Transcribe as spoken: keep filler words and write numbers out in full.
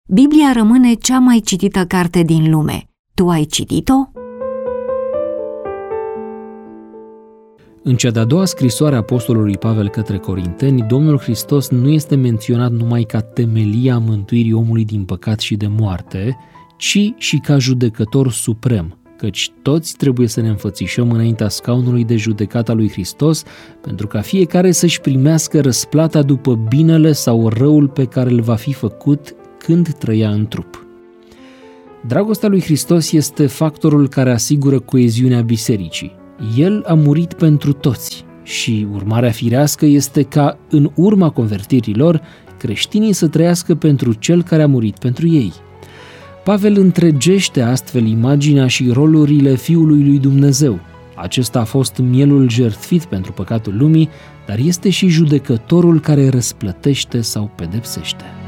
Biblia rămâne cea mai citită carte din lume. Tu ai citit-o? În cea de-a doua scrisoare a apostolului Pavel către Corinteni, Domnul Hristos nu este menționat numai ca temelia mântuirii omului din păcat și de moarte, ci și ca judecător suprem, căci toți trebuie să ne înfățișăm înaintea scaunului de judecată a lui Hristos, pentru ca fiecare să-și primească răsplata după binele sau răul pe care îl va fi făcut când trăia în trup. Dragostea lui Hristos este factorul care asigură coeziunea bisericii. El a murit pentru toți și urmarea firească este ca, în urma convertirilor, creștinii să trăiască pentru Cel care a murit pentru ei. Pavel întregește astfel imaginea și rolurile Fiului lui Dumnezeu. Acesta a fost mielul jertfit pentru păcatul lumii, dar este și judecătorul care răsplătește sau pedepsește.